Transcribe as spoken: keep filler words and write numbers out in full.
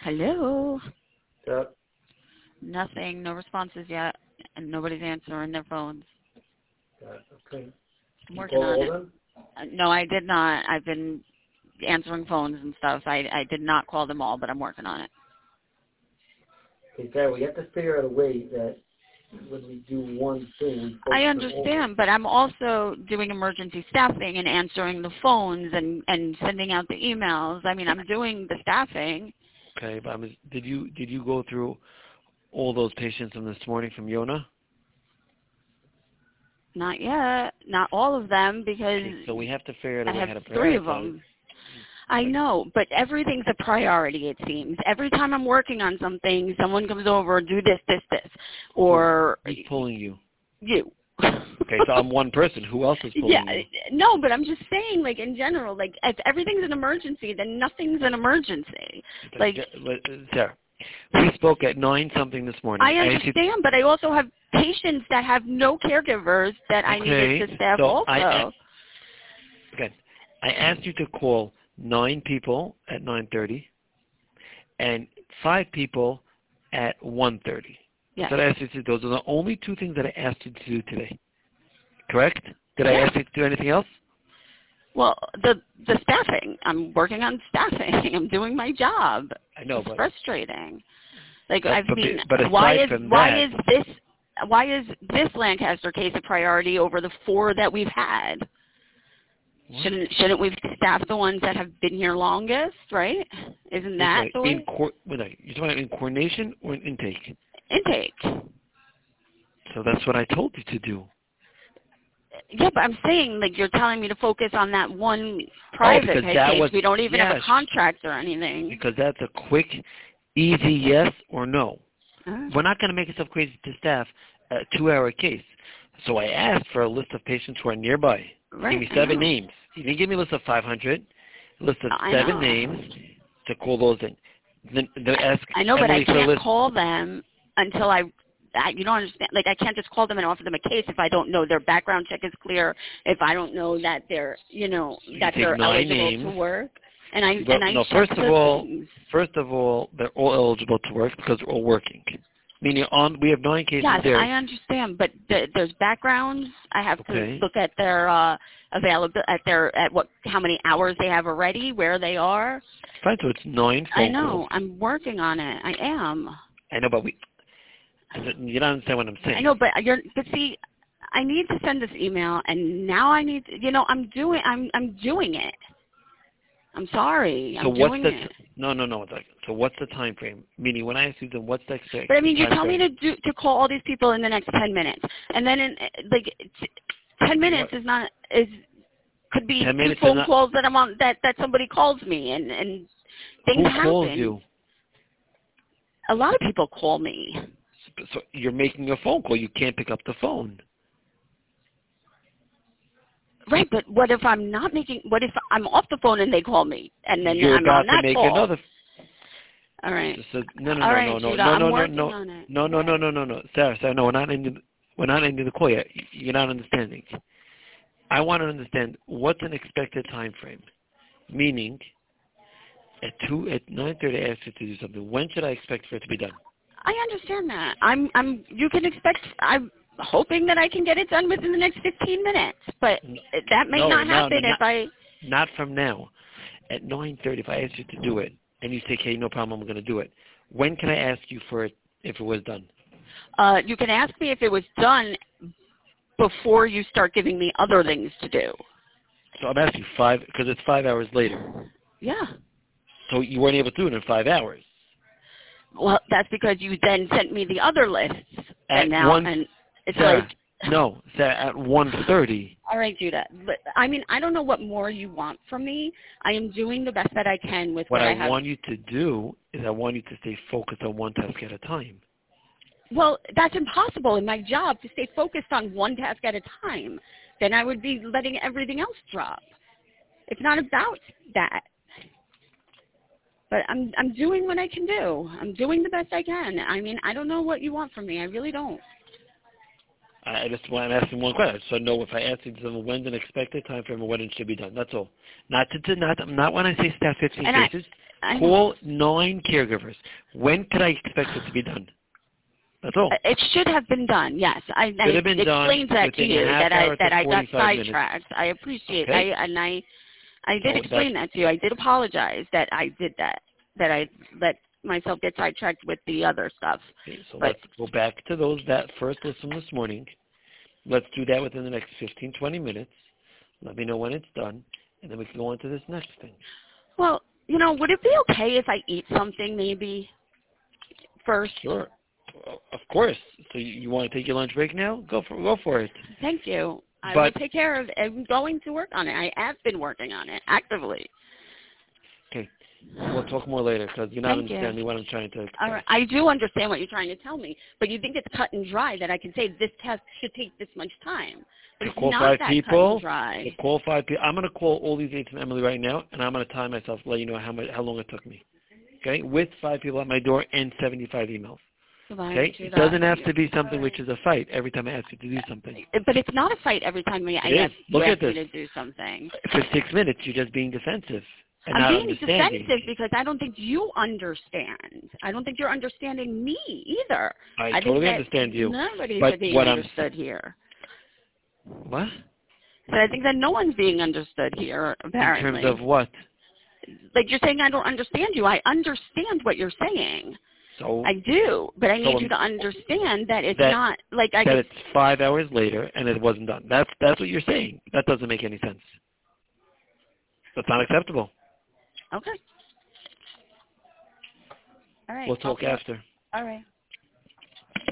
Hello. Yep. Nothing. No responses yet, and nobody's answering their phones. Got it. Okay. I'm You working call on all it. them? Uh, no, I did not. I've been answering phones and stuff. I I did not call them all, but I'm working on it. Okay, Sarah, we have to figure out a way that when we do one thing, we focus I on all understand, but I'm also doing emergency staffing and answering the phones and and sending out the emails. I mean, I'm doing the staffing. Okay, but I was, did you did you go through all those patients from this morning from Yona? Not yet. Not all of them, because Okay, so we have to figure out a I way have how to three of prioritize. them. I know, but everything's a priority, it seems. Every time I'm working on something, someone comes over, do this, this, this. Or Who's pulling you? you. Okay, so I'm one person. Who else is pulling yeah, you? No, but I'm just saying, like, in general, like, if everything's an emergency, then nothing's an emergency. Like, Sarah, we spoke at nine something this morning. I understand, but I also have patients that have no caregivers that I okay, needed to staff so also. I, again, I asked you to call nine people at nine thirty and five people at one thirty. Yes. So I asked you to, those are the only two things that I asked you to do today. Correct? Did yeah. I ask you to do anything else? Well, the the staffing. I'm working on staffing. I'm doing my job. I know, it's but frustrating. Like but, I but, mean, but why is from why that, is this why is this Lancaster case a priority over the four that we've had? What? Shouldn't shouldn't we staff the ones that have been here longest, right? Isn't that wait, the in way? co- wait, no, you're talking about in coordination or in intake? Intake. So that's what I told you to do. Yeah, but I'm saying, like, you're telling me to focus on that one Oh, private because pay that case. was, We don't even have yes, a contract or anything. because that's a quick, easy yes or no. Uh, We're not going to make ourselves crazy to staff a two-hour case. So I asked for a list of patients who are nearby. right, Give me I seven know. names. You didn't give me a list of five hundred. A list of I seven know. names to call those in. Then, then ask I know, but I Emily for a can't list. call them until I, I, you don't understand. Like, I can't just call them and offer them a case if I don't know their background check is clear, if I don't know that they're, you know, So that you they're take nine eligible names. to work. And I, Well, and I no, check first of the all, things. first of all, they're all eligible to work because they're all working. Meaning, on we have nine cases Yes, there. I understand, but th- there's backgrounds. I have Okay. to look at their uh, available, at their at what how many hours they have already, where they are. Fine, so it's nine phone I know. calls. I'm working on it. I am. I know, but we. You don't understand what I'm saying. I know, but you're. But see, I need to send this email, and now I need. To, you know, I'm doing. I'm. I'm doing it. I'm sorry. So I'm what's doing the? it. No, no, no. Like, so what's the time frame? Meaning, when I ask you, then what's the expect? But I mean, you time tell me frame? to do to call all these people in the next ten minutes, and then in like t- ten minutes What? is not is could be Ten two minutes phone not, calls that I'm on that that somebody calls me and and things who happen. calls you? A lot of people call me. So, so you're making a phone call. You can't pick up the phone. Right, but what if I'm not making? What if I'm off the phone and they call me and then You're I'm about on that to make call? another. All right. So, no, no, All no, right, no, no, Judah, no, I'm no, no, working no, on it. no, no, no, no, no, no, Sarah, Sarah, no, we're not ending. We're not ending the call yet. You're not understanding. I want to understand what's an expected time frame. Meaning, at two at nine thirty, I asked you to do something. When should I expect for it to be done? I understand that. I'm. I'm. You can expect. I'm hoping that I can get it done within the next fifteen minutes, but that may no, not no, happen no, if not, I. not from now. At nine thirty, if I ask you to do it, and you say, "Okay, no problem, I'm going to do it." When can I ask you for it if it was done? Uh, you can ask me if it was done before you start giving me other things to do. So I'm asking you five because it's five hours later. Yeah. So you weren't able to do it in five hours. Well, that's because you then sent me the other lists, At and now one, and it's Sarah, like. no, Sarah, at one thirty. All right, Judah. But I mean, I don't know what more you want from me. I am doing the best that I can with What what I, I have. want you to do is I want you to stay focused on one task at a time. Well, that's impossible in my job to stay focused on one task at a time. Then I would be letting everything else drop. It's not about that. But I'm I'm doing what I can do. I'm doing the best I can. I mean, I don't know what you want from me. I really don't. I just want to ask him one question. So no, if I ask you them when's an expected time frame and when it should be done. That's all. Not to, to not not when I say staff fifteen And I, cases. I Call nine caregivers. When could I expect it to be done? That's all. It should have been done. Yes, I, I have been explained done that to within you a half that I hour to that I got forty-five minutes. sidetracked. I appreciate. Okay. I and I I did So explain that to you. I did apologize that I did that. That I let myself get sidetracked with the other stuff. Okay, so But- let's go back to those that first list from this morning. Let's do that within the next fifteen, twenty minutes. Let me know when it's done, and then we can go on to this next thing. Well, you know, would it be okay if I eat something maybe first? Sure. Well, of course. So you, you want to take your lunch break now? Go for go for it. Thank you. I But- will take care of it. I'm going to work on it. I have been working on it actively. Okay. We'll talk more later because you're not Thank you. understanding what I'm trying to express. All right. I do understand what you're trying to tell me, but you think it's cut and dry that I can say this test should take this much time. But You it's call not five that people. cut and You dry. call five people. I'm going to call all these agents and Emily right now, and I'm going to time myself to let you know how much, how long it took me. Okay, with five people at my door and seventy-five emails. Goodbye. Okay, Do it that. doesn't have to be something which is a fight every time I ask you to do something. But it's not a fight every time I It is. ask, you Look ask at me this. to do something. For six minutes, you're just being defensive and I'm not being understanding. defensive because I don't think you understand. I don't think you're understanding me either. I, I think totally that understand you. Nobody's But being what I'm- understood here. What? But I think that no one's being understood here, apparently. In terms of what? Like you're saying I don't understand you. I understand what you're saying. So I do, but I need So, you to understand that it's that- not like I that could, it's five hours later and it wasn't done. That's that's what you're saying. That doesn't make any sense. That's not acceptable. okay. All right. We'll talk I'll- after. All right.